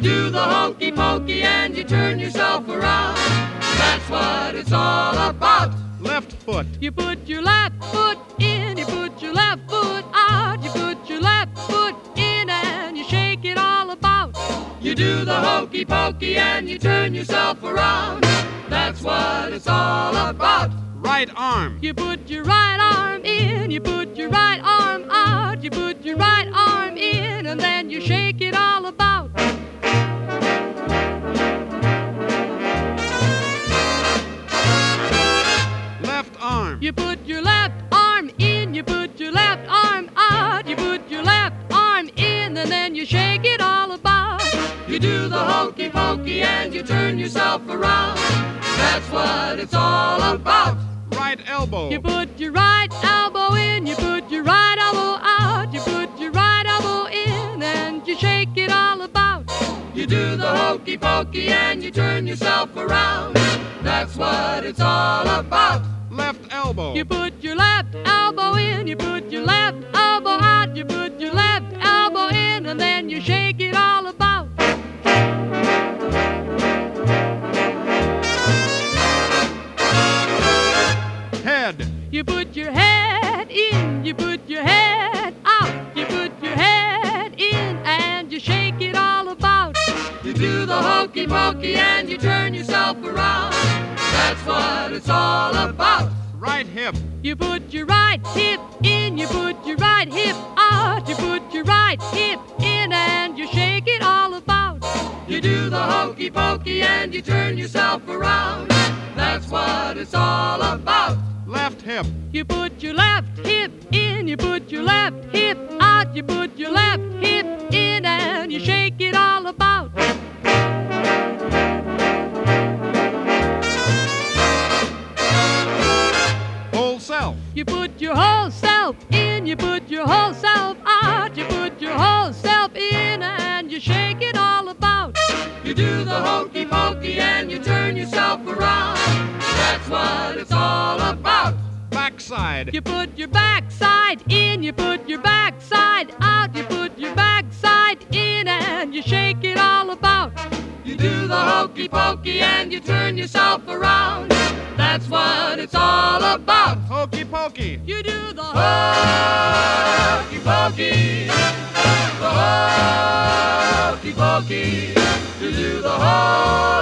do the hokey pokey and you turn yourself around. That's what it's all about. Left foot. You put your left foot in, you put your left foot out, you put your left foot in and you shake it all about. You do the hokey pokey and you turn yourself around. That's what it's all about. Right arm. You put your right arm in, you put your right arm out, you put your right arm in and then you shake it all about. Left arm. You put your left arm in, you put your left arm out, you put your left arm in and then you shake it all about. You do the hokey pokey and you turn yourself around. That's what it's all about. Right elbow. You put your right elbow in, you put your right elbow out, you put your right elbow in and you shake it all about. You do the hokey pokey and you turn yourself around. That's what it's all about. Left elbow. You put your left elbow in, you put your left elbow out, you put your left elbow in and then you shake it all about. Head. You put your head in, you put your head out, you put your head in and you shake it all about. You do the hokey pokey and you turn yourself around. That's what it's all about. Right hip. You put your right hip in, you put your right hip out, you put your right hip in and you shake it all about. You do the hokey pokey and you turn yourself around. That's what it's all about. Left hip. You put your left hip in, you put your left hip out, you put your left hip in and you shake it all about. Whole self. You put your whole self in, you put your whole self out, you put your whole self in and you shake it all about. You do the hokey pokey and you turn yourself around. That's what it's all about. Backside. You put your backside in, you put your backside out, you put your backside in and you shake it all about. You do the hokey pokey and you turn yourself around. That's what it's all about. Hokey pokey. You do the Hokey pokey. The hokey pokey. You do the hokey